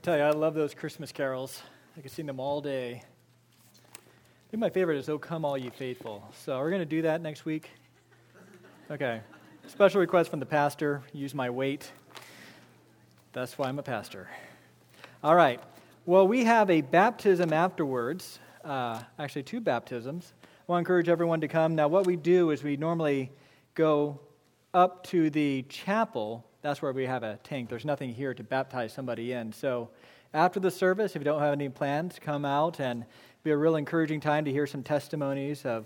Tell you, I love those Christmas carols. I could sing them all day. I think my favorite is "O Come All Ye Faithful." So we're going to do that next week. Okay. Special request from the pastor. Use my weight. That's why I'm a pastor. All right. Well, we have a baptism afterwards. Actually, two baptisms. I want to encourage everyone to come. Now, what we do is we normally go up to the chapel. That's where we have a tank. There's nothing here to baptize somebody in. So after the service, if you don't have any plans, come out, and it'll be a real encouraging time to hear some testimonies of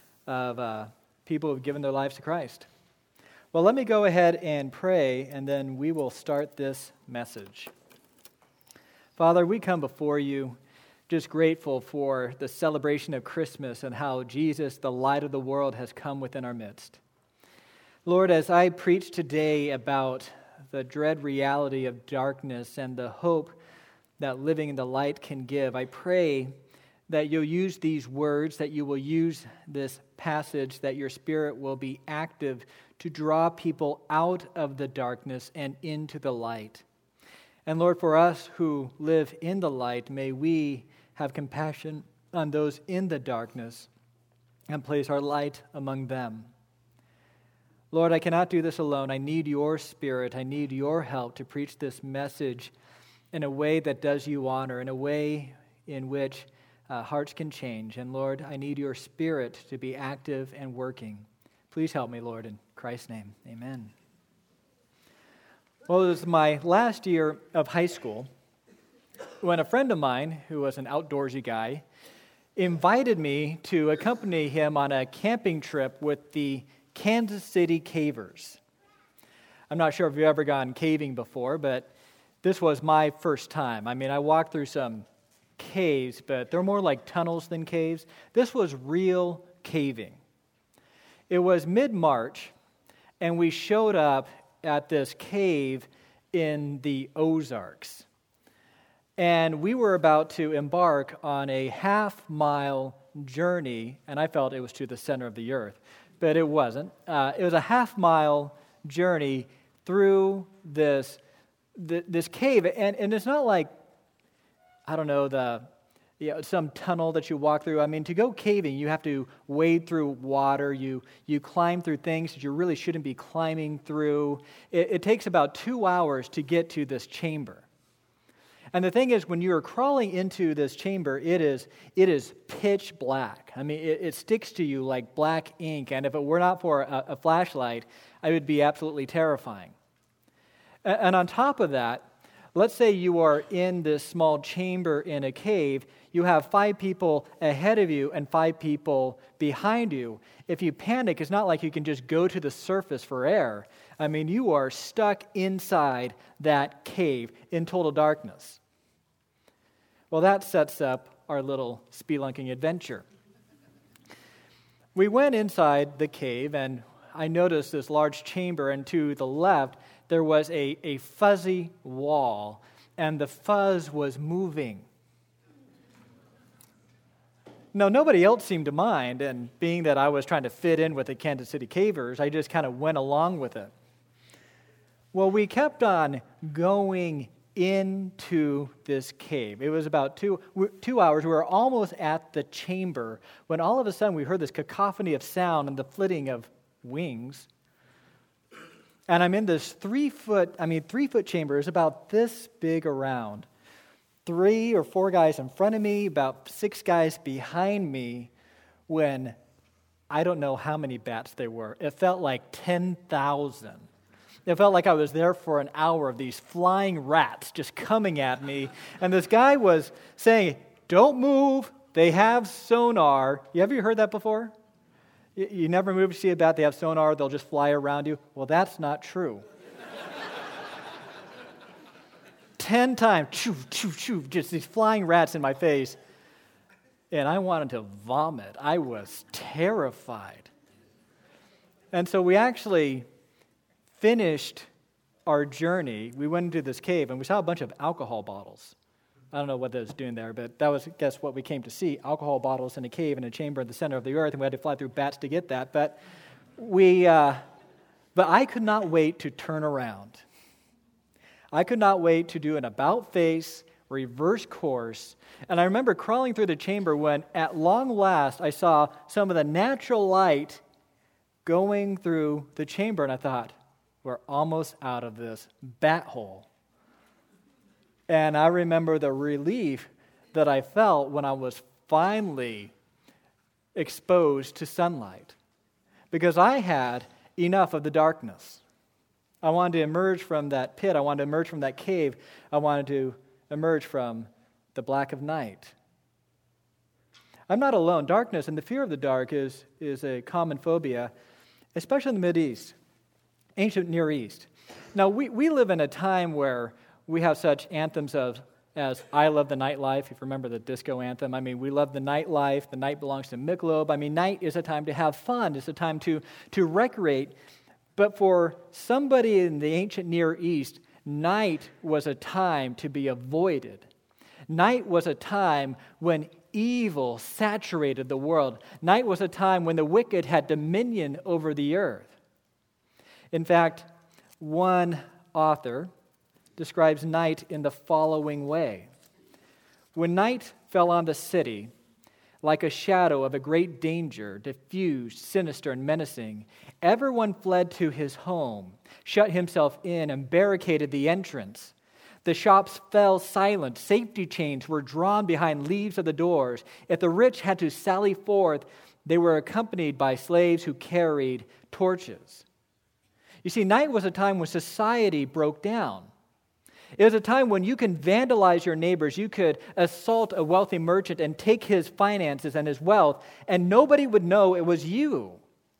people who have given their lives to Christ. Well, let me go ahead and pray, and then we will start this message. Father, we come before you just grateful for the celebration of Christmas and how Jesus, the light of the world, has come within our midst. Lord, as I preach today about the dread reality of darkness and the hope that living in the light can give, I pray that you'll use these words, that you will use this passage, that your Spirit will be active to draw people out of the darkness and into the light. And Lord, for us who live in the light, may we have compassion on those in the darkness and place our light among them. Lord, I cannot do this alone. I need your Spirit. I need your help to preach this message in a way that does you honor, in a way in which hearts can change. And Lord, I need your Spirit to be active and working. Please help me, Lord, in Christ's name. Amen. Well, it was my last year of high school when a friend of mine, who was an outdoorsy guy, invited me to accompany him on a camping trip with the Kansas City Cavers. I'm not sure if you've ever gone caving before, but this was my first time. I mean, I walked through some caves, but they're more like tunnels than caves. This was real caving. It was mid-March, and we showed up at this cave in the Ozarks. And we were about to embark on a half-mile journey, and I felt it was to the center of the earth. But it wasn't. It was a half-mile journey through this cave, and it's not like, I don't know, some tunnel that you walk through. I mean, to go caving, you have to wade through water. You climb through things that you really shouldn't be climbing through. It takes about 2 hours to get to this chamber. And the thing is, when you're crawling into this chamber, it is pitch black. I mean, it sticks to you like black ink, and if it were not for a flashlight, it would be absolutely terrifying. And on top of that, let's say you are in this small chamber in a cave, you have 5 people ahead of you and 5 people behind you. If you panic, it's not like you can just go to the surface for air. I mean, you are stuck inside that cave in total darkness. Well, that sets up our little spelunking adventure. We went inside the cave, and I noticed this large chamber, and to the left, there was a fuzzy wall, and the fuzz was moving. Now, nobody else seemed to mind, and being that I was trying to fit in with the Kansas City Cavers, I just kind of went along with it. Well, we kept on going into this cave. It was about 2 hours. We were almost at the chamber when all of a sudden we heard this cacophony of sound and the flitting of wings. And I'm in this 3-foot chamber. It's about this big around. 3 or 4 guys in front of me, about 6 guys behind me, when I don't know how many bats there were. It felt like 10,000. It felt like I was there for an hour of these flying rats just coming at me. And this guy was saying, "Don't move. They have sonar." You ever heard that before? You never move to see a bat. They have sonar. They'll just fly around you. Well, that's not true. 10 times, choo, choo, choo, just these flying rats in my face. And I wanted to vomit. I was terrified. And so we actually finished our journey. We went into this cave, and we saw a bunch of alcohol bottles. I don't know what that was doing there, but that was, I guess, what we came to see. Alcohol bottles in a cave in a chamber in the center of the earth, and we had to fly through bats to get that. But I could not wait to turn around. I could not wait to do an about-face, reverse course. And I remember crawling through the chamber when, at long last, I saw some of the natural light going through the chamber, and I thought, we're almost out of this bat hole. And I remember the relief that I felt when I was finally exposed to sunlight, because I had enough of the darkness. I wanted to emerge from that pit. I wanted to emerge from that cave. I wanted to emerge from the black of night. I'm not alone. Darkness and the fear of the dark is a common phobia, especially in the Mideast, ancient Near East. Now, we live in a time where we have such anthems as I Love the Nightlife, if you remember the disco anthem. I mean, we love the nightlife. The night belongs to Michelob. I mean, night is a time to have fun. It's a time to recreate. But for somebody in the ancient Near East, night was a time to be avoided. Night was a time when evil saturated the world. Night was a time when the wicked had dominion over the earth. In fact, one author describes night in the following way. When night fell on the city, like a shadow of a great danger, diffused, sinister, and menacing, everyone fled to his home, shut himself in, and barricaded the entrance. The shops fell silent. Safety chains were drawn behind leaves of the doors. If the rich had to sally forth, they were accompanied by slaves who carried torches. You see, night was a time when society broke down. It was a time when you can vandalize your neighbors. You could assault a wealthy merchant and take his finances and his wealth, and nobody would know it was you.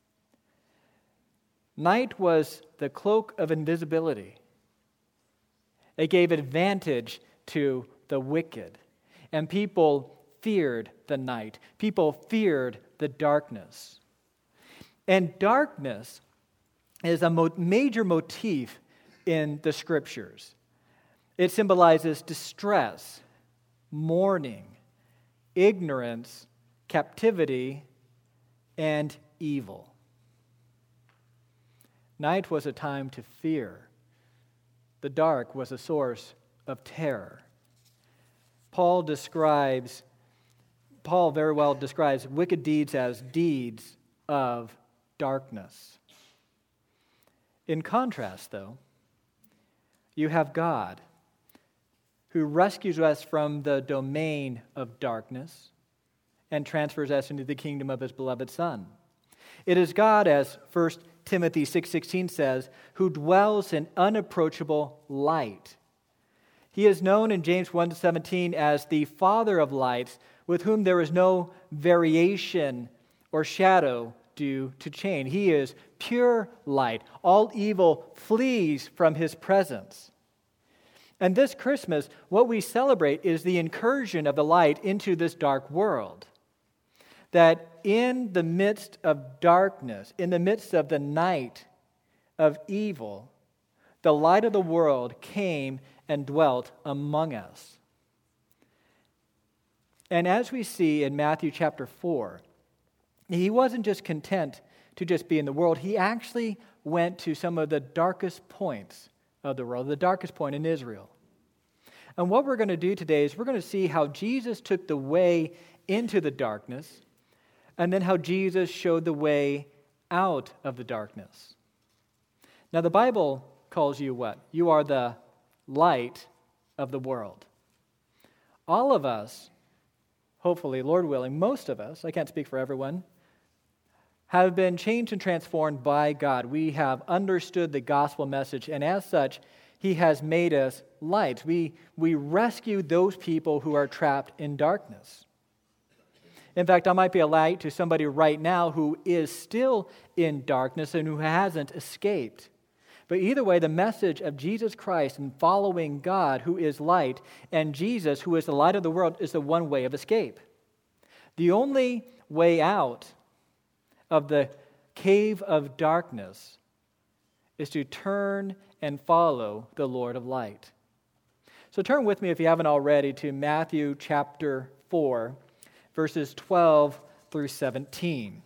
Night was the cloak of invisibility. It gave advantage to the wicked, and people feared the night. People feared the darkness. And darkness is a major motif in the Scriptures. It symbolizes distress, mourning, ignorance, captivity, and evil. Night was a time to fear. The dark was a source of terror. Paul very well describes wicked deeds as deeds of darkness. In contrast, though, you have God, who rescues us from the domain of darkness and transfers us into the kingdom of his beloved Son. It is God, as 1 Timothy 6:16 says, who dwells in unapproachable light. He is known in James 1:17 as the Father of lights, with whom there is no variation or shadow due to change. He is pure light. All evil flees from his presence. And this Christmas, what we celebrate is the incursion of the light into this dark world. That in the midst of darkness, in the midst of the night of evil, the light of the world came and dwelt among us. And as we see in Matthew chapter 4, he wasn't just content to just be in the world. He actually went to some of the darkest points of the world, the darkest point in Israel. And what we're going to do today is we're going to see how Jesus took the way into the darkness, and then how Jesus showed the way out of the darkness. Now, the Bible calls you what? You are the light of the world. All of us, hopefully, Lord willing, most of us, I can't speak for everyone, have been changed and transformed by God. We have understood the gospel message, and as such, he has made us lights. We rescue those people who are trapped in darkness. In fact, I might be a light to somebody right now who is still in darkness and who hasn't escaped. But either way, the message of Jesus Christ and following God, who is light, and Jesus, who is the light of the world, is the one way of escape. The only way out of the cave of darkness is to turn and follow the Lord of light. So turn with me, if you haven't already, to Matthew chapter 4, verses 12 through 17.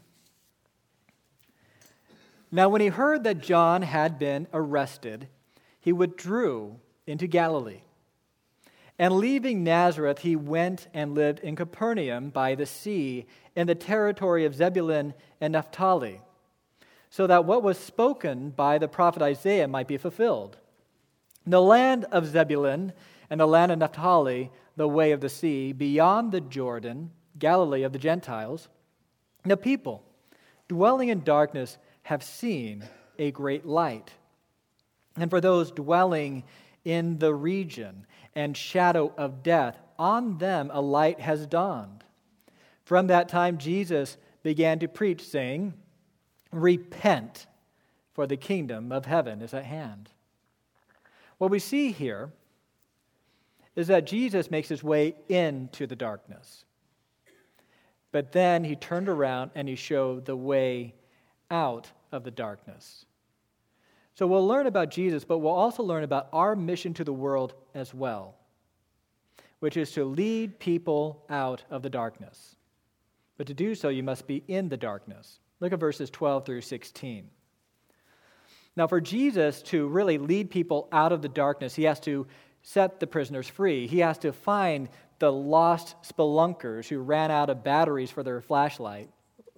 Now, when he heard that John had been arrested, he withdrew into Galilee. And leaving Nazareth, he went and lived in Capernaum by the sea, in the territory of Zebulun and Naphtali, so that what was spoken by the prophet Isaiah might be fulfilled. The land of Zebulun and the land of Naphtali, the way of the sea, beyond the Jordan, Galilee of the Gentiles, the people dwelling in darkness have seen a great light. And for those dwelling in the region and shadow of death, on them a light has dawned. From that time Jesus began to preach, saying, "Repent, for the kingdom of heaven is at hand." What we see here is that Jesus makes his way into the darkness. But then he turned around and he showed the way out of the darkness. So we'll learn about Jesus, but we'll also learn about our mission to the world as well, which is to lead people out of the darkness. But to do so, you must be in the darkness. Look at verses 12 through 16. Now, for Jesus to really lead people out of the darkness, he has to set the prisoners free. He has to find the lost spelunkers who ran out of batteries for their flashlight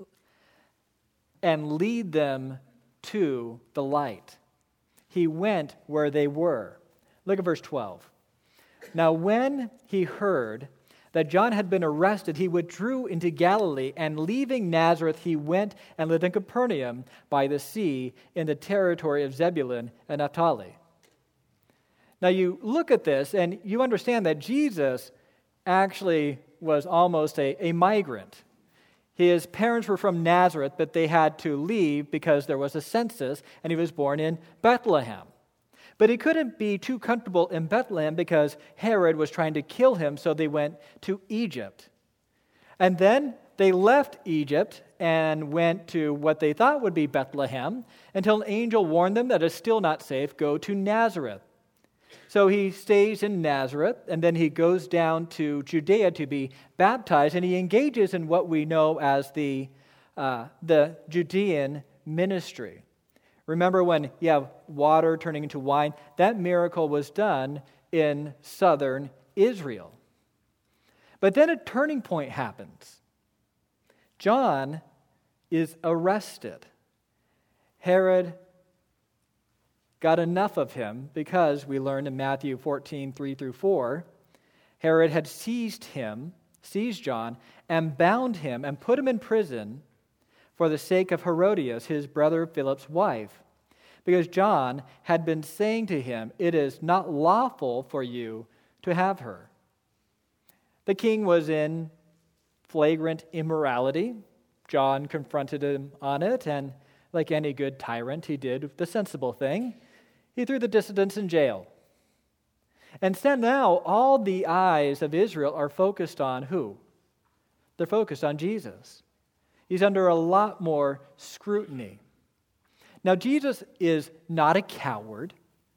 and lead them to the light. He went where they were. Look at verse 12. Now, when he heard that John had been arrested, he withdrew into Galilee, and leaving Nazareth, he went and lived in Capernaum by the sea in the territory of Zebulun and Naphtali. Now, you look at this, and you understand that Jesus actually was almost a migrant. His parents were from Nazareth, but they had to leave because there was a census, and he was born in Bethlehem. But he couldn't be too comfortable in Bethlehem because Herod was trying to kill him, so they went to Egypt. And then they left Egypt and went to what they thought would be Bethlehem until an angel warned them that it's still not safe, go to Nazareth. So he stays in Nazareth, and then he goes down to Judea to be baptized, and he engages in what we know as the Judean ministry. Remember when you have water turning into wine? That miracle was done in southern Israel. But then a turning point happens. John is arrested. Herod got enough of him because we learn in Matthew 14, 3 through 4, Herod had seized John, and bound him and put him in prison for the sake of Herodias, his brother Philip's wife, because John had been saying to him, "It is not lawful for you to have her." The king was in flagrant immorality. John confronted him on it, and like any good tyrant, he did the sensible thing. He threw the dissidents in jail. And so now all the eyes of Israel are focused on who? They're focused on Jesus. He's under a lot more scrutiny. Now, Jesus is not a coward.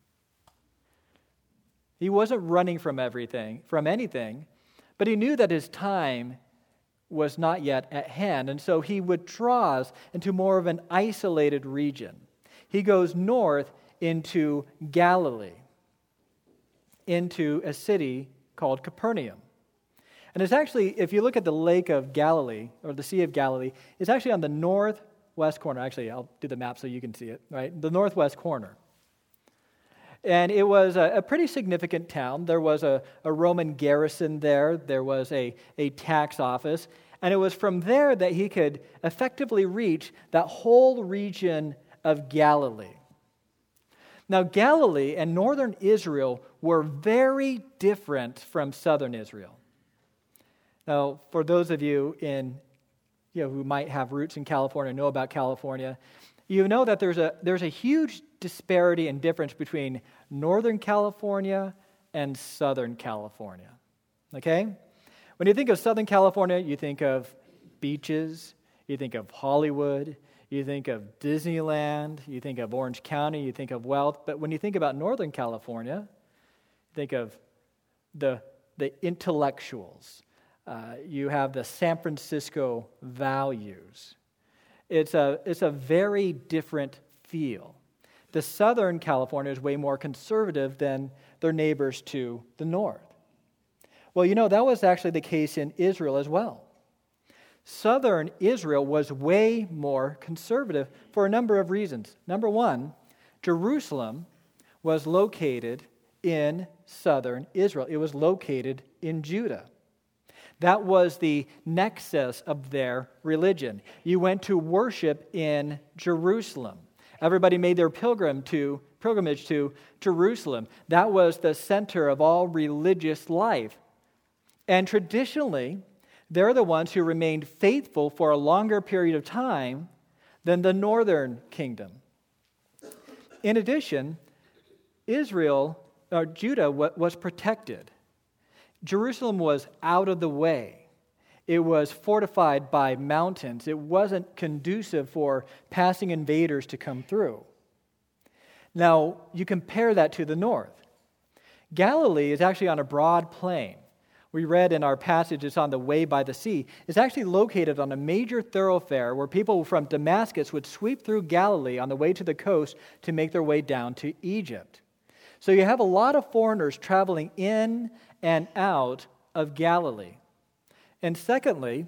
He wasn't running from anything, but he knew that his time was not yet at hand, and so he withdraws into more of an isolated region. He goes north into Galilee, into a city called Capernaum. And it's actually, if you look at the Lake of Galilee, or the Sea of Galilee, it's actually on the northwest corner. Actually, I'll do the map so you can see it, right? The northwest corner. And it was a pretty significant town. There was a Roman garrison there. There was a tax office. And it was from there that he could effectively reach that whole region of Galilee. Now, Galilee and northern Israel were very different from southern Israel. Now, for those of you who might have roots in California, know about California, you know that there's a huge disparity and difference between Northern California and Southern California. Okay? When you think of Southern California, you think of beaches, you think of Hollywood, you think of Disneyland, you think of Orange County, you think of wealth. But when you think about Northern California, think of the intellectuals. You have the San Francisco values. It's a very different feel. the Southern California is way more conservative than their neighbors to the north. Well, that was actually the case in Israel as well. Southern Israel was way more conservative for a number of reasons. Number one, Jerusalem was located in southern Israel. It was located in Judah. That was the nexus of their religion. You went to worship in Jerusalem. Everybody made their pilgrimage to Jerusalem. That was the center of all religious life. And traditionally, they're the ones who remained faithful for a longer period of time than the northern kingdom. In addition, Judah was protected. Jerusalem was out of the way. It was fortified by mountains. It wasn't conducive for passing invaders to come through. Now, you compare that to the north. Galilee is actually on a broad plain. We read in our passage, it's on the way by the sea. It's actually located on a major thoroughfare where people from Damascus would sweep through Galilee on the way to the coast to make their way down to Egypt. So you have a lot of foreigners traveling in and out of Galilee. And secondly,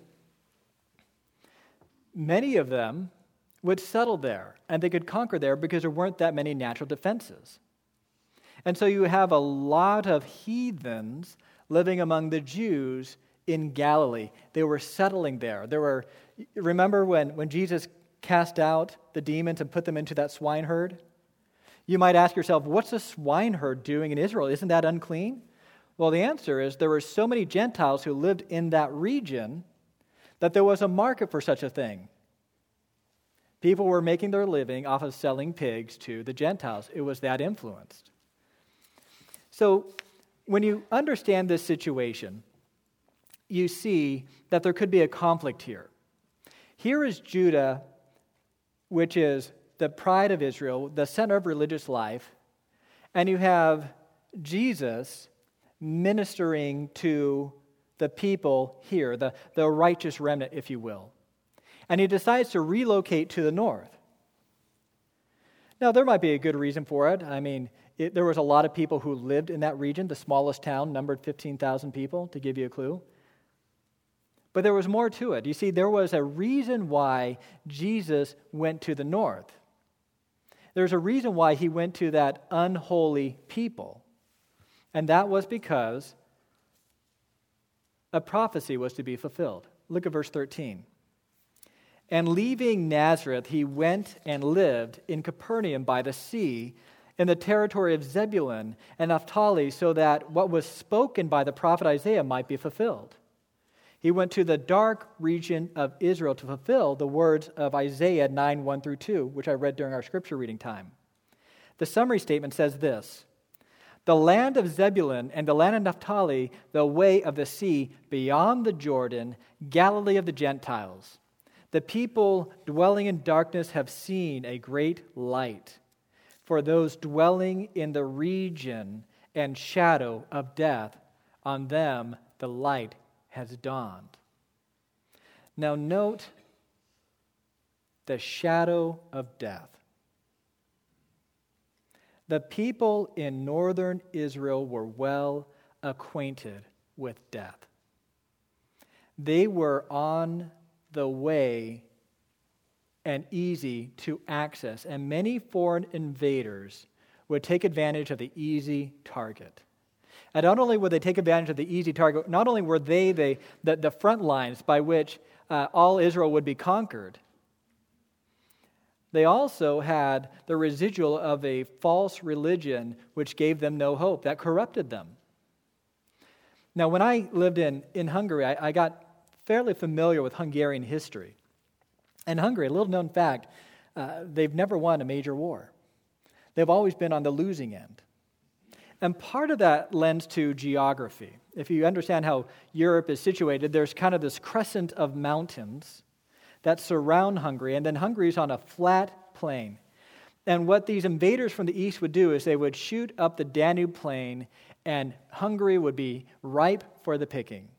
many of them would settle there, and they could conquer there because there weren't that many natural defenses. And so you have a lot of heathens living among the Jews in Galilee. They were settling there. Remember when Jesus cast out the demons and put them into that swine herd? You might ask yourself, what's a swine herd doing in Israel? Isn't that unclean? Well, the answer is there were so many Gentiles who lived in that region that there was a market for such a thing. People were making their living off of selling pigs to the Gentiles. It was that influenced. So when you understand this situation, you see that there could be a conflict here. Here is Judah, which is the pride of Israel, the center of religious life, and you have Jesus ministering to the people here, the righteous remnant, if you will. And he decides to relocate to the north. Now, there might be a good reason for it. I mean, there was a lot of people who lived in that region. The smallest town numbered 15,000 people, to give you a clue. But there was more to it. You see, there was a reason why Jesus went to the north. There's a reason why he went to that unholy people. And that was because a prophecy was to be fulfilled. Look at verse 13. And leaving Nazareth, he went and lived in Capernaum by the sea, in the territory of Zebulun and Naphtali, so that what was spoken by the prophet Isaiah might be fulfilled. He went to the dark region of Israel to fulfill the words of Isaiah 9:1-2, which I read during our scripture reading time. The summary statement says this: the land of Zebulun and the land of Naphtali, the way of the sea beyond the Jordan, Galilee of the Gentiles. The people dwelling in darkness have seen a great light. For those dwelling in the region and shadow of death, on them the light has dawned. Now note the shadow of death. The people in northern Israel were well acquainted with death. They were on the way and easy to access, and many foreign invaders would take advantage of the easy target. And not only would they take advantage of the easy target, not only were they the front lines by which all Israel would be conquered, they also had the residual of a false religion which gave them no hope, that corrupted them. Now, when I lived in Hungary, I got fairly familiar with Hungarian history. And Hungary, a little known fact, they've never won a major war. They've always been on the losing end. And part of that lends to geography. If you understand how Europe is situated, there's kind of this crescent of mountains that surround Hungary, and then Hungary is on a flat plain. And what these invaders from the east would do is they would shoot up the Danube plain, and Hungary would be ripe for the picking.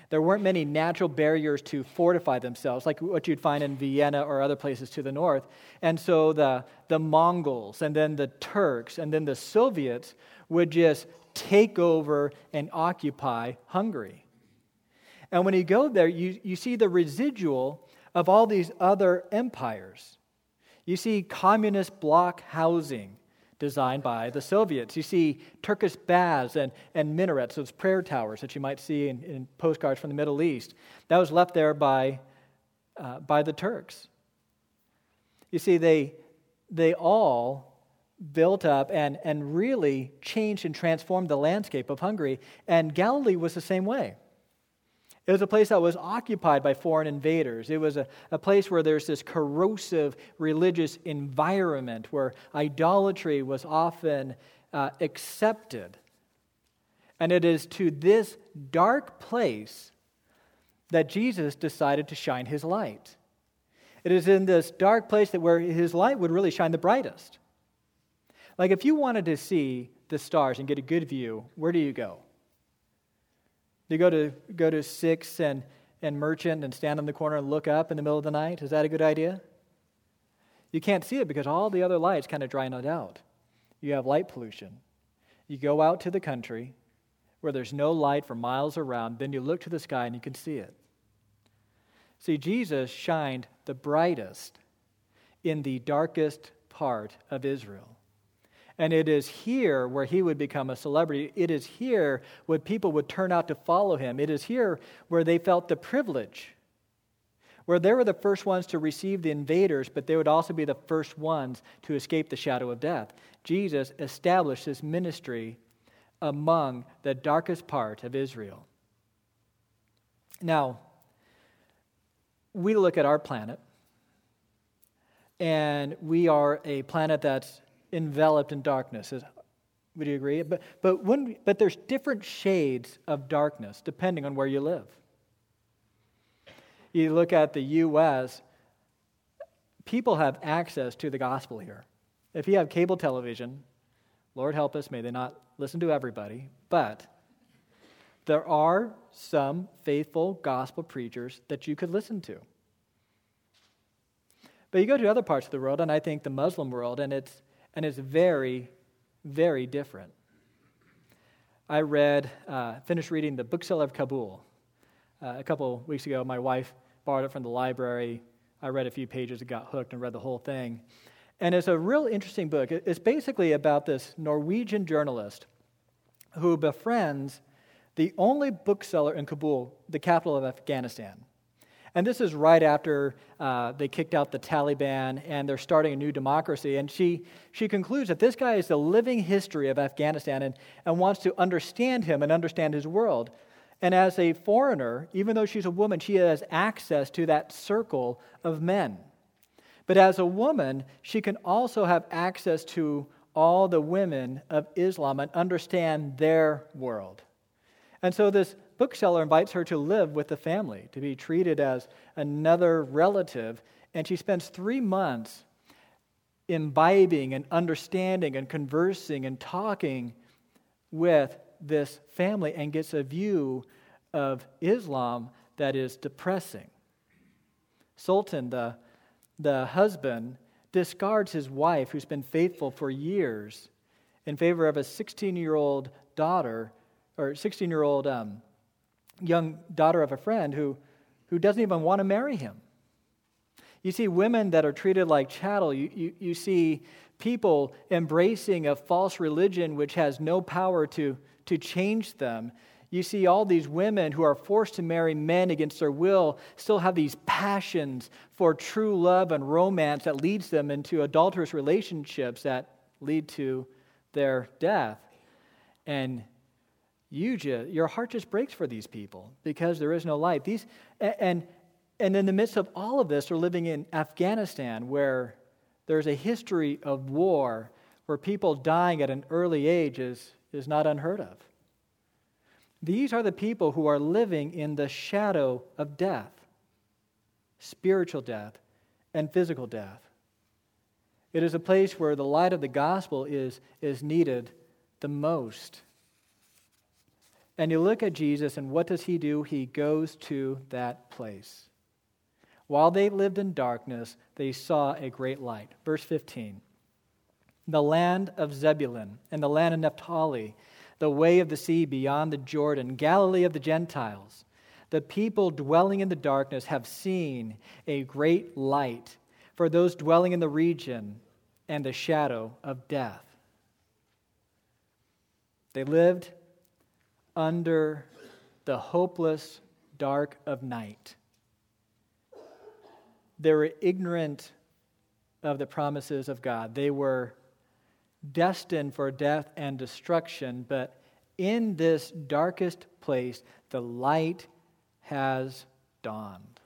There weren't many natural barriers to fortify themselves, like what you'd find in Vienna or other places to the north. And so the Mongols and then the Turks and then the Soviets would just take over and occupy Hungary. And when you go there, you see the residual of all these other empires. You see communist bloc housing designed by the Soviets. You see Turkish baths and minarets, those prayer towers that you might see in postcards from the Middle East. That was left there by the Turks. You see, they all built up and really changed and transformed the landscape of Hungary, and Galilee was the same way. It was a place that was occupied by foreign invaders. It was a place where there's this corrosive religious environment where idolatry was often accepted. And it is to this dark place that Jesus decided to shine his light. It is in this dark place where his light would really shine the brightest. Like if you wanted to see the stars and get a good view, where do you go? Do you go to Sixth and Merchant and stand on the corner and look up in the middle of the night? Is that a good idea? You can't see it because all the other lights kind of drying it out. You have light pollution. You go out to the country where there's no light for miles around, then you look to the sky and you can see it. See, Jesus shined the brightest in the darkest part of Israel. And it is here where he would become a celebrity. It is here where people would turn out to follow him. It is here where they felt the privilege, where they were the first ones to receive the invaders, but they would also be the first ones to escape the shadow of death. Jesus established his ministry among the darkest part of Israel. Now, we look at our planet, and we are a planet that's enveloped in darkness. Would you agree? But there's different shades of darkness depending on where you live. You look at the U.S., people have access to the gospel here. If you have cable television, Lord help us, may they not listen to everybody, but there are some faithful gospel preachers that you could listen to. But you go to other parts of the world, and I think the Muslim world, and it's very, very different. I finished reading The Bookseller of Kabul a couple weeks ago. My wife borrowed it from the library. I read a few pages and got hooked and read the whole thing. And it's a real interesting book. It's basically about this Norwegian journalist who befriends the only bookseller in Kabul, the capital of Afghanistan. And this is right after they kicked out the Taliban and they're starting a new democracy. And she concludes that this guy is the living history of Afghanistan and wants to understand him and understand his world. And as a foreigner, even though she's a woman, she has access to that circle of men. But as a woman, she can also have access to all the women of Islam and understand their world. And so this bookseller invites her to live with the family, to be treated as another relative, and she spends 3 months imbibing and understanding and conversing and talking with this family and gets a view of Islam that is depressing. Sultan, the husband, discards his wife, who's been faithful for years, in favor of a 16-year-old daughter, or 16-year-old young daughter of a friend who doesn't even want to marry him. You see women that are treated like chattel. You see people embracing a false religion which has no power to change them. You see all these women who are forced to marry men against their will still have these passions for true love and romance that leads them into adulterous relationships that lead to their death. And your heart just breaks for these people because there is no light. And in the midst of all of this, they're living in Afghanistan, where there's a history of war, where people dying at an early age is not unheard of. These are the people who are living in the shadow of death, spiritual death and physical death. It is a place where the light of the gospel is needed the most. And you look at Jesus, and what does he do? He goes to that place. While they lived in darkness, they saw a great light. Verse 15. The land of Zebulun and the land of Naphtali, the way of the sea beyond the Jordan, Galilee of the Gentiles. The people dwelling in the darkness have seen a great light. For those dwelling in the region and the shadow of death. They lived under the hopeless dark of night. They were ignorant of the promises of God. They were destined for death and destruction, but in this darkest place, the light has dawned.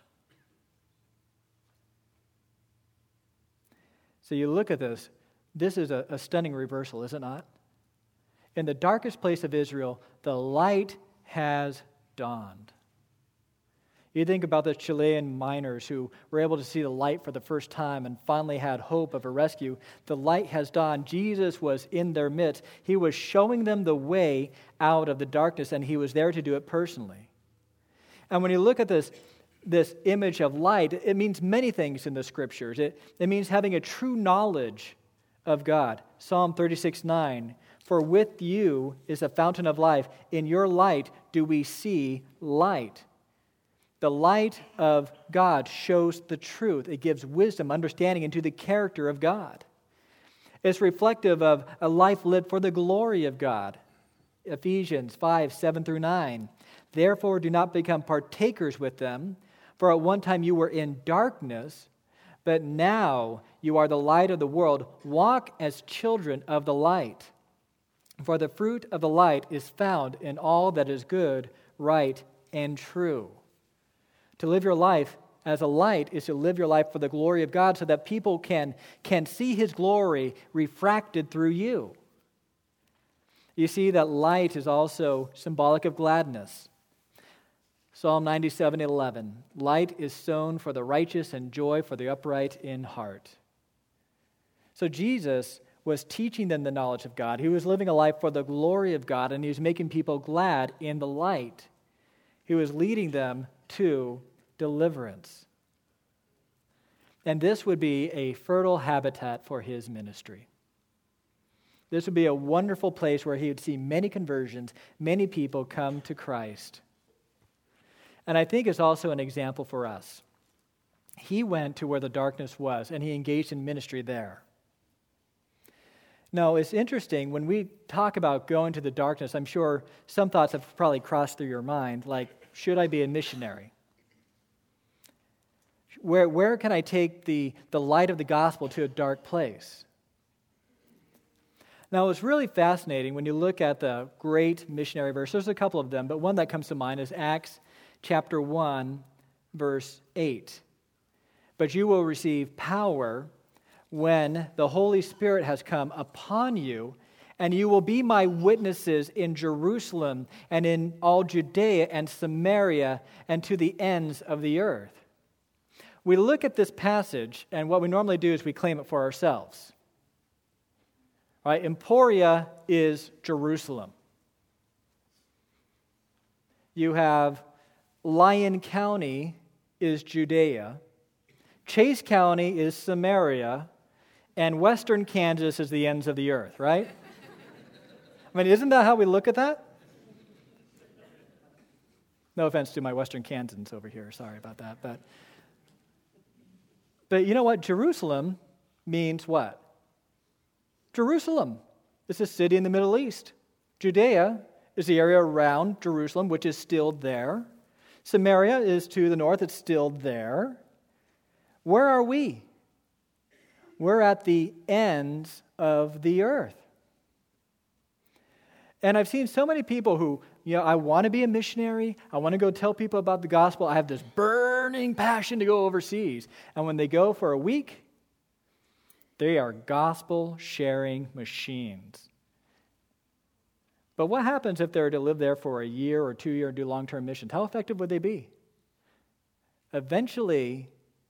So you look at this. This is a stunning reversal, is it not? In the darkest place of Israel, the light has dawned. You think about the Chilean miners who were able to see the light for the first time and finally had hope of a rescue. The light has dawned. Jesus was in their midst. He was showing them the way out of the darkness, and he was there to do it personally. And when you look at this image of light, it means many things in the Scriptures. It means having a true knowledge of God. Psalm 36:9, for with you is a fountain of life. In your light do we see light. The light of God shows the truth. It gives wisdom, understanding into the character of God. It's reflective of a life lived for the glory of God. Ephesians 5:7-9. Therefore do not become partakers with them, for at one time you were in darkness, but now you are the light of the world. Walk as children of the light. For the fruit of the light is found in all that is good, right, and true. To live your life as a light is to live your life for the glory of God so that people can see His glory refracted through you. You see that light is also symbolic of gladness. Psalm 97:11, light is sown for the righteous and joy for the upright in heart. So Jesus was teaching them the knowledge of God. He was living a life for the glory of God, and he was making people glad in the light. He was leading them to deliverance. And this would be a fertile habitat for his ministry. This would be a wonderful place where he would see many conversions, many people come to Christ. And I think it's also an example for us. He went to where the darkness was, and he engaged in ministry there. Now, it's interesting, when we talk about going to the darkness, I'm sure some thoughts have probably crossed through your mind, like, should I be a missionary? Where can I take the light of the gospel to a dark place? Now, it's really fascinating when you look at the great missionary verse. There's a couple of them, but one that comes to mind is Acts chapter 1, verse 8. But you will receive power when the Holy Spirit has come upon you, and you will be my witnesses in Jerusalem and in all Judea and Samaria and to the ends of the earth. We look at this passage, and what we normally do is we claim it for ourselves. Right? Emporia is Jerusalem. You have Lyon County is Judea. Chase County is Samaria. And western Kansas is the ends of the earth, right? I mean, isn't that how we look at that? No offense to my western Kansans over here. Sorry about that. But you know what? Jerusalem means what? Jerusalem. It's a city in the Middle East. Judea is the area around Jerusalem, which is still there. Samaria is to the north. It's still there. Where are we? We're at the ends of the earth. And I've seen so many people who, I want to be a missionary. I want to go tell people about the gospel. I have this burning passion to go overseas. And when they go for a week, they are gospel-sharing machines. But what happens if they were to live there for a year or 2 years and do long-term missions? How effective would they be? Eventually,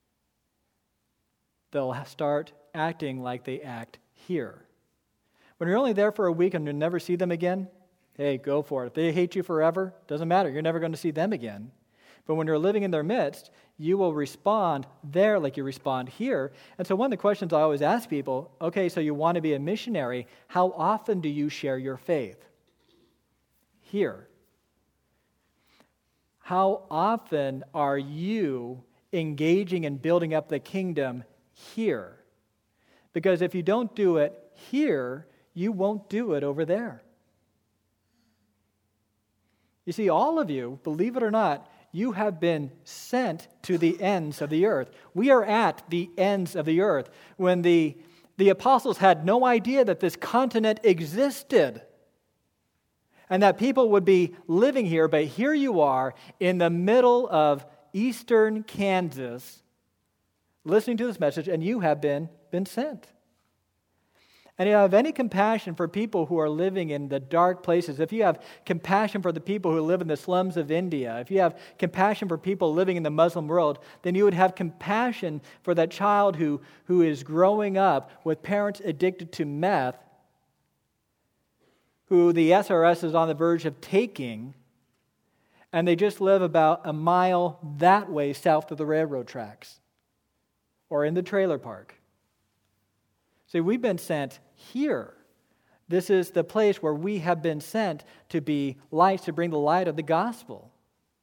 they'll start acting like they act here. When you're only there for a week and you never see them again, hey, go for it. If they hate you forever, doesn't matter. You're never going to see them again. But when you're living in their midst, you will respond there like you respond here. And so one of the questions I always ask people, okay, so you want to be a missionary, how often do you share your faith? Here. How often are you engaging and building up the kingdom here? Because if you don't do it here, you won't do it over there. You see, all of you, believe it or not, you have been sent to the ends of the earth. We are at the ends of the earth. When the apostles had no idea that this continent existed and that people would be living here, but here you are in the middle of eastern Kansas listening to this message, and you have been sent. And if you have any compassion for people who are living in the dark places, if you have compassion for the people who live in the slums of India, if you have compassion for people living in the Muslim world, then you would have compassion for that child who is growing up with parents addicted to meth, who the SRS is on the verge of taking, and they just live about a mile that way south of the railroad tracks or in the trailer park. See, we've been sent here. This is the place where we have been sent to be lights, to bring the light of the gospel.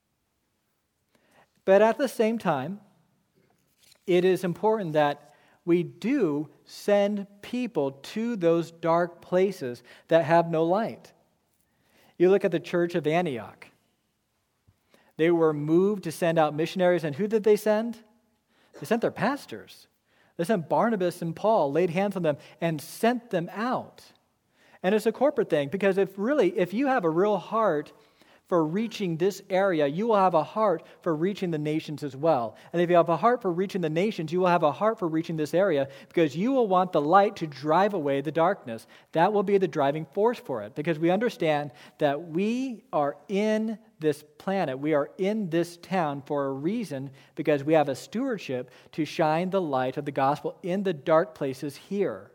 But at the same time, it is important that we do send people to those dark places that have no light. You look at the church of Antioch. They were moved to send out missionaries, and who did they send? They sent their pastors. They sent Barnabas and Paul, laid hands on them, and sent them out. And it's a corporate thing, because if you have a real heart for reaching this area, you will have a heart for reaching the nations as well. And if you have a heart for reaching the nations, you will have a heart for reaching this area, because you will want the light to drive away the darkness. That will be the driving force for it, because we understand that we are in this planet, we are in this town for a reason, because we have a stewardship to shine the light of the gospel in the dark places here.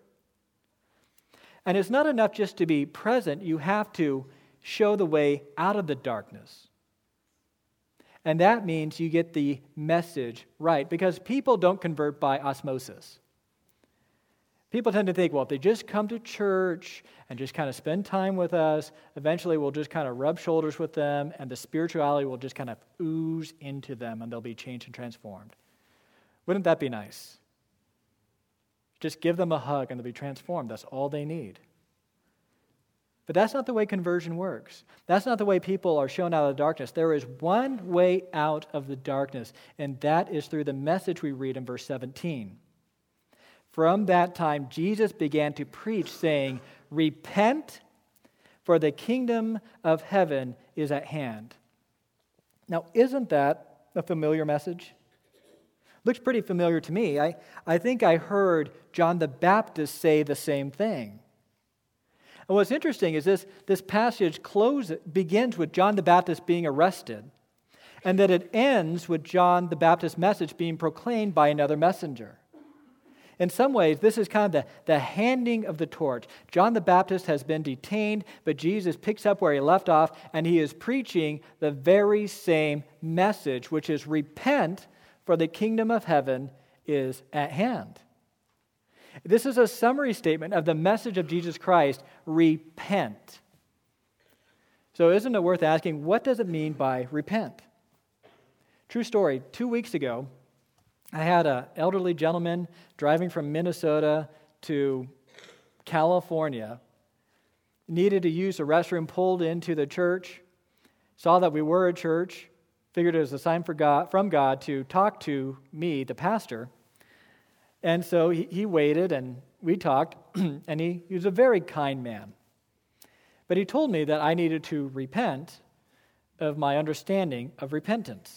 And it's not enough just to be present, you have to show the way out of the darkness. And that means you get the message right, because people don't convert by osmosis. People tend to think, well, if they just come to church and just kind of spend time with us, eventually we'll just kind of rub shoulders with them, and the spirituality will just kind of ooze into them, and they'll be changed and transformed. Wouldn't that be nice? Just give them a hug and they'll be transformed. That's all they need. But that's not the way conversion works. That's not the way people are shown out of the darkness. There is one way out of the darkness, and that is through the message we read in verse 17. From that time, Jesus began to preach, saying, "Repent, for the kingdom of heaven is at hand." Now, isn't that a familiar message? Looks pretty familiar to me. I think I heard John the Baptist say the same thing. And what's interesting is this passage begins with John the Baptist being arrested, and that it ends with John the Baptist's message being proclaimed by another messenger. In some ways, this is kind of the handing of the torch. John the Baptist has been detained, but Jesus picks up where he left off, and he is preaching the very same message, which is repent, for the kingdom of heaven is at hand. This is a summary statement of the message of Jesus Christ, repent. So isn't it worth asking, what does it mean by repent? True story, 2 weeks ago, I had an elderly gentleman driving from Minnesota to California, needed to use the restroom, pulled into the church, saw that we were a church, figured it was a sign from God to talk to me, the pastor. And so he waited, and we talked, and he was a very kind man. But he told me that I needed to repent of my understanding of repentance.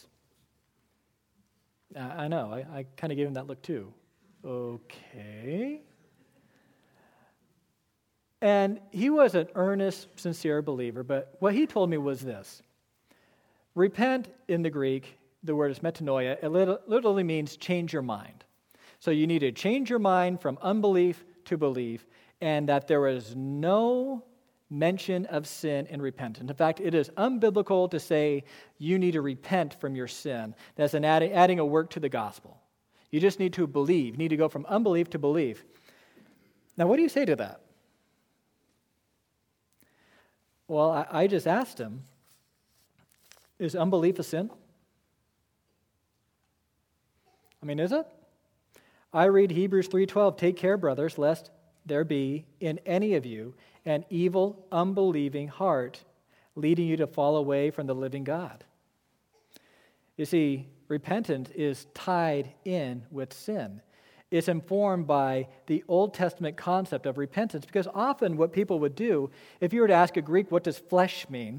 I know, I kind of gave him that look too. Okay. And he was an earnest, sincere believer, but what he told me was this. Repent in the Greek, the word is metanoia, it literally means change your mind. So you need to change your mind from unbelief to belief, and that there is no mention of sin and repentance. In fact, it is unbiblical to say you need to repent from your sin. That's an adding a work to the gospel. You just need to believe. You need to go from unbelief to belief. Now, what do you say to that? Well, I just asked him, is unbelief a sin? I mean, is it? I read Hebrews 3:12, take care, brothers, lest there be in any of you an evil, unbelieving heart leading you to fall away from the living God. You see, repentance is tied in with sin. It's informed by the Old Testament concept of repentance, because often what people would do, if you were to ask a Greek, what does flesh mean?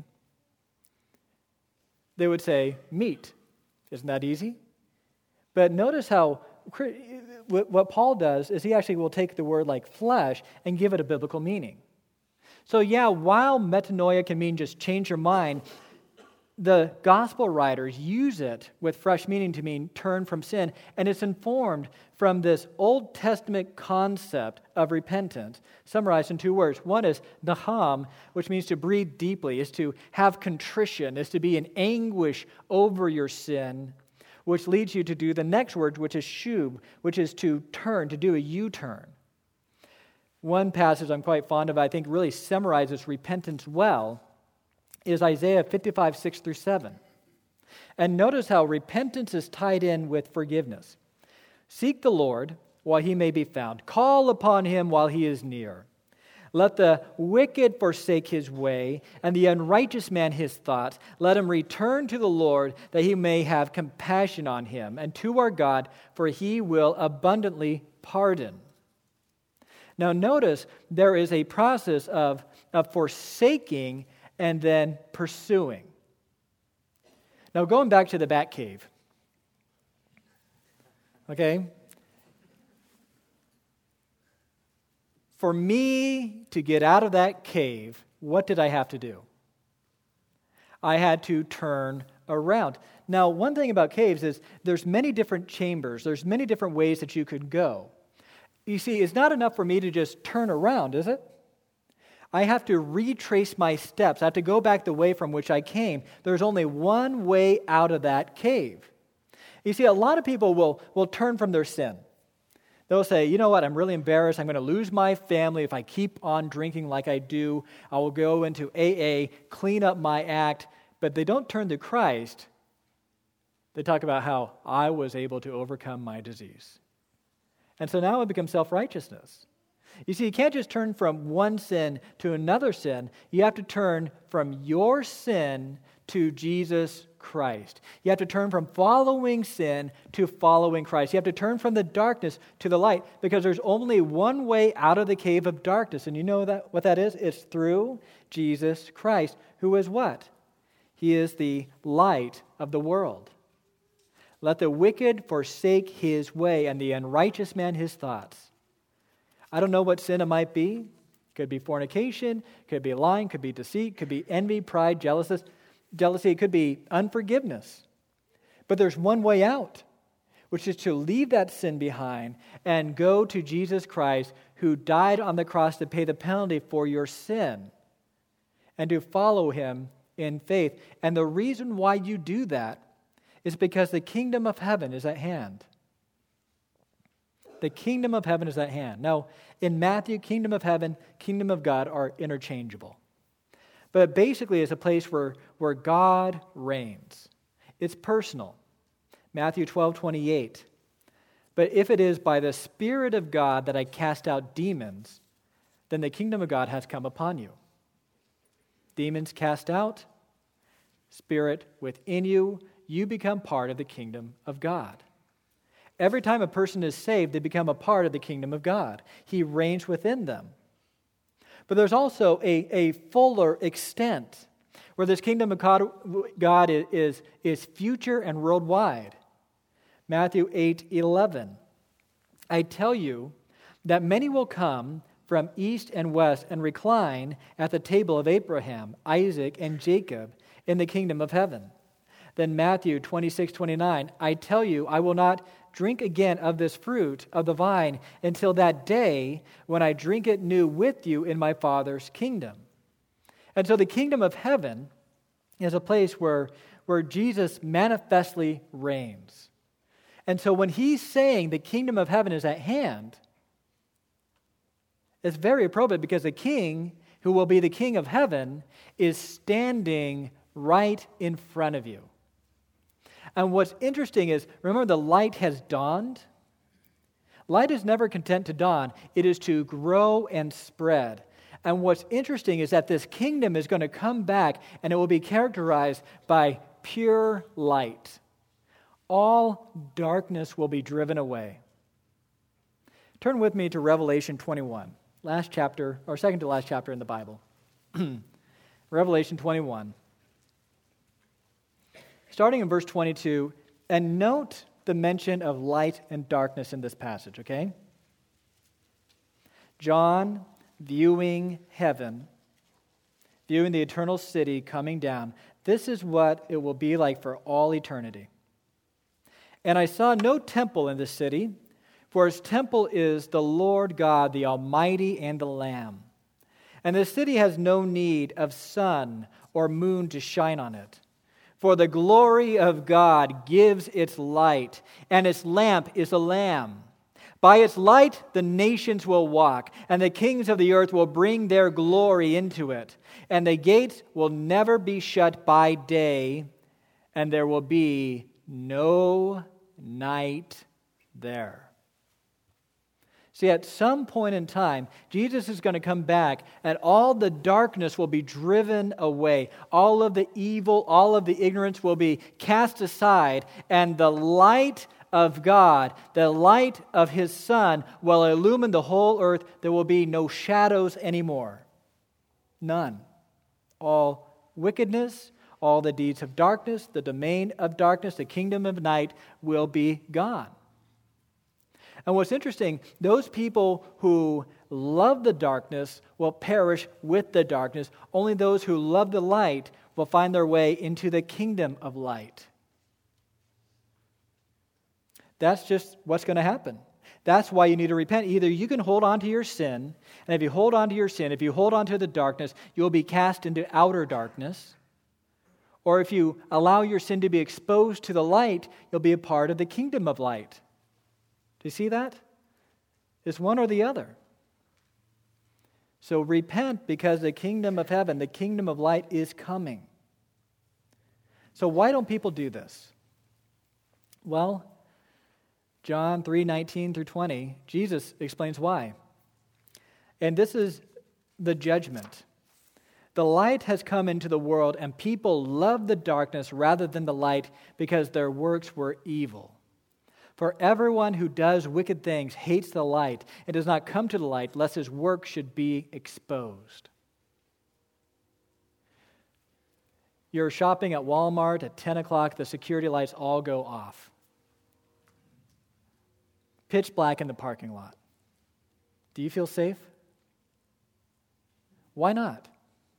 They would say, meat. Isn't that easy? But notice how what Paul does is he actually will take the word like flesh and give it a biblical meaning. So yeah, while metanoia can mean just change your mind, the gospel writers use it with fresh meaning to mean turn from sin, and it's informed from this Old Testament concept of repentance, summarized in two words. One is naham, which means to breathe deeply, is to have contrition, is to be in anguish over your sin, which leads you to do the next word, which is shub, which is to turn, to do a U-turn. One passage I'm quite fond of, I think really summarizes repentance well, is Isaiah 55, 6 through 7. And notice how repentance is tied in with forgiveness. Seek the Lord while he may be found. Call upon him while he is near. Let the wicked forsake his way, and the unrighteous man his thoughts. Let him return to the Lord, that he may have compassion on him, and to our God, for he will abundantly pardon. Now notice there is a process of forsaking and then pursuing. Now going back to the Bat Cave. Okay? For me to get out of that cave, what did I have to do? I had to turn around. Now, one thing about caves is there's many different chambers. There's many different ways that you could go. You see, it's not enough for me to just turn around, is it? I have to retrace my steps. I have to go back the way from which I came. There's only one way out of that cave. You see, a lot of people will turn from their sin. They'll say, you know what, I'm really embarrassed. I'm going to lose my family if I keep on drinking like I do. I will go into AA, clean up my act. But they don't turn to Christ. They talk about how I was able to overcome my disease. And so now it becomes self-righteousness. You see, you can't just turn from one sin to another sin. You have to turn from your sin to Jesus Christ. You have to turn from following sin to following Christ. You have to turn from the darkness to the light, because there's only one way out of the cave of darkness. And you know what that is? It's through Jesus Christ, who is what? He is the light of the world. Let the wicked forsake his way, and the unrighteous man his thoughts. I don't know what sin it might be. Could be fornication, could be lying, could be deceit, could be envy, pride, jealousy. It could be unforgiveness. But there's one way out, which is to leave that sin behind and go to Jesus Christ, who died on the cross to pay the penalty for your sin, and to follow him in faith. And the reason why you do that is because the kingdom of heaven is at hand. The kingdom of heaven is at hand. Now, in Matthew, kingdom of heaven, kingdom of God are interchangeable. But basically, it's a place where God reigns. It's personal. Matthew 12:28. But if it is by the Spirit of God that I cast out demons, then the kingdom of God has come upon you. Demons cast out, Spirit within you, you become part of the kingdom of God. Every time a person is saved, they become a part of the kingdom of God. He reigns within them. But there's also a fuller extent where this kingdom of God is future and worldwide. Matthew 8:11. I tell you that many will come from east and west and recline at the table of Abraham, Isaac, and Jacob in the kingdom of heaven. Then Matthew 26:29. I tell you, I will not drink again of this fruit of the vine until that day when I drink it new with you in my Father's kingdom. And so the kingdom of heaven is a place where Jesus manifestly reigns. And so when he's saying the kingdom of heaven is at hand, it's very appropriate because the king, who will be the king of heaven, is standing right in front of you. And what's interesting is, remember, the light has dawned. Light is never content to dawn. It is to grow and spread. And what's interesting is that this kingdom is going to come back, and it will be characterized by pure light. All darkness will be driven away. Turn with me to Revelation 21, last chapter, or second to last chapter in the Bible. Revelation 21. Starting in verse 22, and note the mention of light and darkness in this passage, okay? John, viewing heaven, viewing the eternal city coming down, this is what it will be like for all eternity. And I saw no temple in the city, for its temple is the Lord God, the Almighty, and the Lamb. And the city has no need of sun or moon to shine on it. For the glory of God gives its light, and its lamp is a Lamb. By its light the nations will walk, and the kings of the earth will bring their glory into it. And the gates will never be shut by day, and there will be no night there. See, at some point in time, Jesus is going to come back, and all the darkness will be driven away. All of the evil, all of the ignorance will be cast aside, and the light of God, the light of His Son, will illumine the whole earth. There will be no shadows anymore. None. All wickedness, all the deeds of darkness, the domain of darkness, the kingdom of night will be gone. And what's interesting, those people who love the darkness will perish with the darkness. Only those who love the light will find their way into the kingdom of light. That's just what's going to happen. That's why you need to repent. Either you can hold on to your sin, and if you hold on to your sin, if you hold on to the darkness, you'll be cast into outer darkness. Or if you allow your sin to be exposed to the light, you'll be a part of the kingdom of light. Do you see that? It's one or the other. So repent, because the kingdom of heaven, the kingdom of light is coming. So why don't people do this? Well, John 3:19 through 20, Jesus explains why. And this is the judgment. The light has come into the world, and people love the darkness rather than the light because their works were evil. For everyone who does wicked things hates the light and does not come to the light, lest his work should be exposed. You're shopping at Walmart at 10 o'clock, the security lights all go off. Pitch black in the parking lot. Do you feel safe? Why not?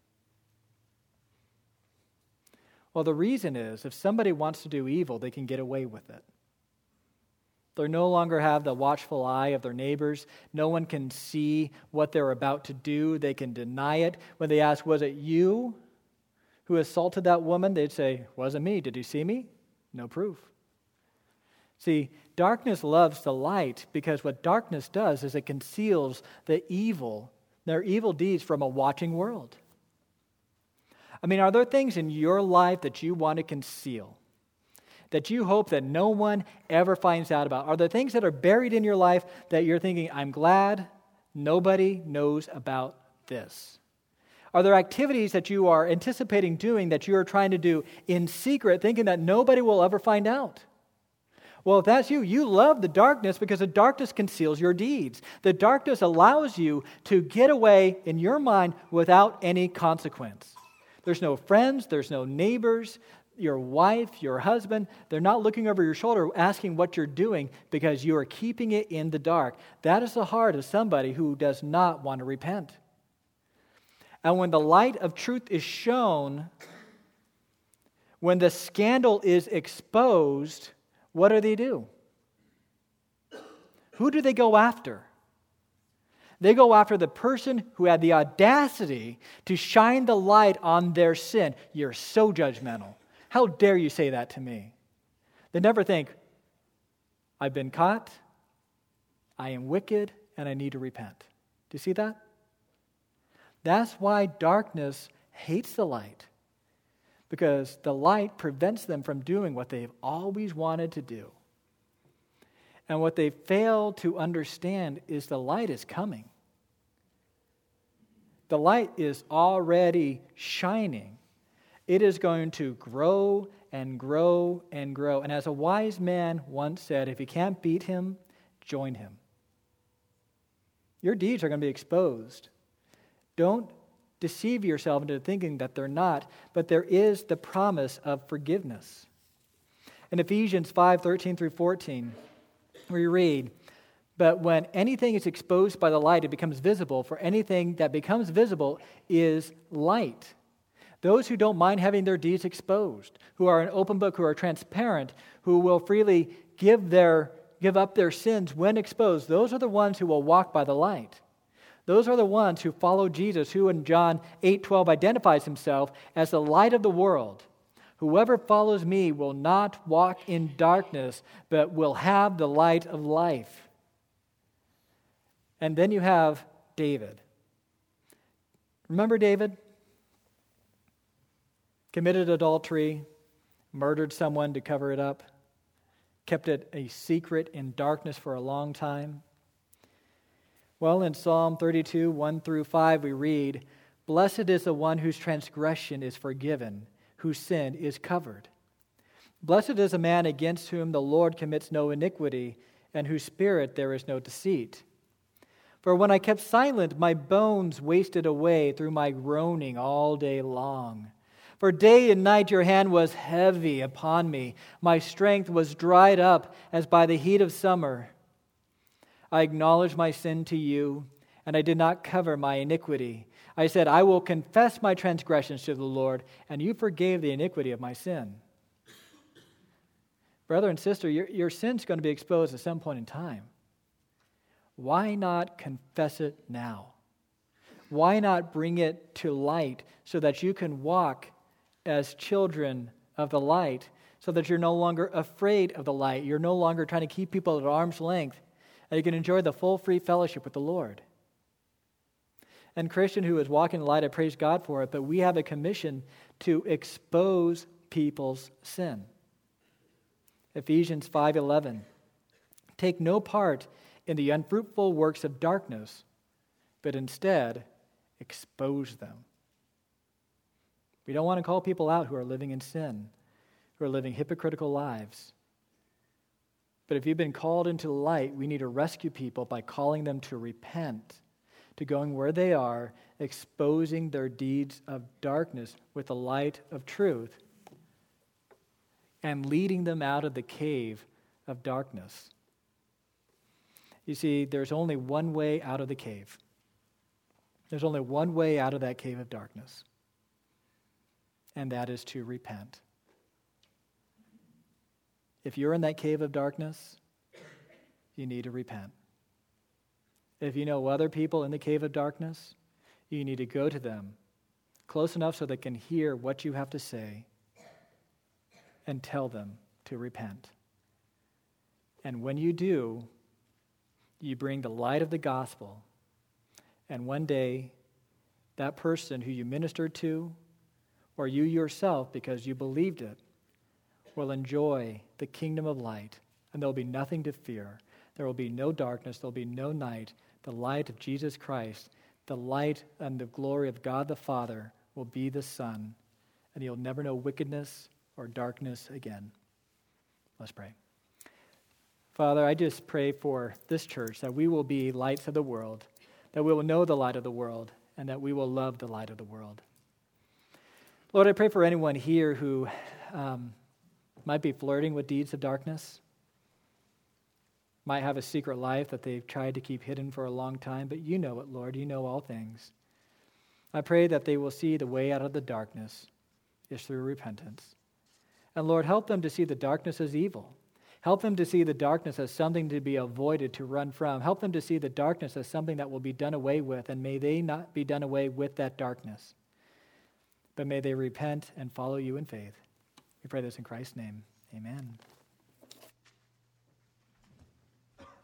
Well, the reason is, if somebody wants to do evil, they can get away with it. They no longer have the watchful eye of their neighbors. No one can see what they're about to do. They can deny it. When they ask, was it you who assaulted that woman? They'd say, wasn't me. Did you see me? No proof. See, darkness loves the light because what darkness does is it conceals the evil, their evil deeds from a watching world. I mean, are there things in your life that you want to conceal, that you hope that no one ever finds out about? Are there things that are buried in your life that you're thinking, I'm glad nobody knows about this? Are there activities that you are anticipating doing that you are trying to do in secret, thinking that nobody will ever find out? Well, if that's you, you love the darkness because the darkness conceals your deeds. The darkness allows you to get away in your mind without any consequence. There's no friends, there's no neighbors, your wife, your husband. They're not looking over your shoulder asking what you're doing because you are keeping it in the dark. That is the heart of somebody who does not want to repent. And when the light of truth is shown, when the scandal is exposed, what do? Who do they go after? They go after the person who had the audacity to shine the light on their sin. You're so judgmental. How dare you say that to me? They never think, I've been caught, I am wicked, and I need to repent. Do you see that? That's why darkness hates the light, because the light prevents them from doing what they've always wanted to do. And what they fail to understand is the light is coming. The light is already shining. It is going to grow and grow and grow. And as a wise man once said, if you can't beat him, join him. Your deeds are going to be exposed. Don't deceive yourself into thinking that they're not, but there is the promise of forgiveness. In Ephesians 5:13 through 14, we read, but when anything is exposed by the light, it becomes visible, for anything that becomes visible is light. Those who don't mind having their deeds exposed, who are an open book, who are transparent, who will freely give up their sins when exposed, those are the ones who will walk by the light. Those are the ones who follow Jesus, who in John 8:12 identifies himself as the light of the world. Whoever follows me will not walk in darkness, but will have the light of life. And then you have David. Remember David? Committed adultery, murdered someone to cover it up, kept it a secret in darkness for a long time. Well, in Psalm 32, 1 through 5, we read, blessed is the one whose transgression is forgiven, whose sin is covered. Blessed is a man against whom the Lord commits no iniquity, and whose spirit there is no deceit. For when I kept silent, my bones wasted away through my groaning all day long. For day and night your hand was heavy upon me. My strength was dried up as by the heat of summer. I acknowledged my sin to you, and I did not cover my iniquity. I said, I will confess my transgressions to the Lord, and you forgave the iniquity of my sin. Brother and sister, your sin's going to be exposed at some point in time. Why not confess it now? Why not bring it to light so that you can walk as children of the light, so that you're no longer afraid of the light. You're no longer trying to keep people at arm's length, and you can enjoy the full free fellowship with the Lord. And Christian who is walking in the light, I praise God for it, but we have a commission to expose people's sin. Ephesians 5:11, take no part in the unfruitful works of darkness, but instead expose them. We don't want to call people out who are living in sin, who are living hypocritical lives. But if you've been called into the light, we need to rescue people by calling them to repent, to going where they are, exposing their deeds of darkness with the light of truth, and leading them out of the cave of darkness. You see, there's only one way out of the cave. There's only one way out of that cave of darkness, and that is to repent. If you're in that cave of darkness, you need to repent. If you know other people in the cave of darkness, you need to go to them close enough so they can hear what you have to say and tell them to repent. And when you do, you bring the light of the gospel, and one day that person who you ministered to, or you yourself because you believed it, will enjoy the kingdom of light, and there will be nothing to fear. There will be no darkness, there will be no night. The light of Jesus Christ, the light and the glory of God the Father will be the sun, and you'll never know wickedness or darkness again. Let's pray. Father, I just pray for this church that we will be lights of the world, that we will know the light of the world, and that we will love the light of the world. Lord, I pray for anyone here who might be flirting with deeds of darkness, might have a secret life that they've tried to keep hidden for a long time, but you know it, Lord. You know all things. I pray that they will see the way out of the darkness is through repentance. And Lord, help them to see the darkness as evil. Help them to see the darkness as something to be avoided, to run from. Help them to see the darkness as something that will be done away with, and may they not be done away with that darkness, but may they repent and follow you in faith. We pray this in Christ's name. Amen.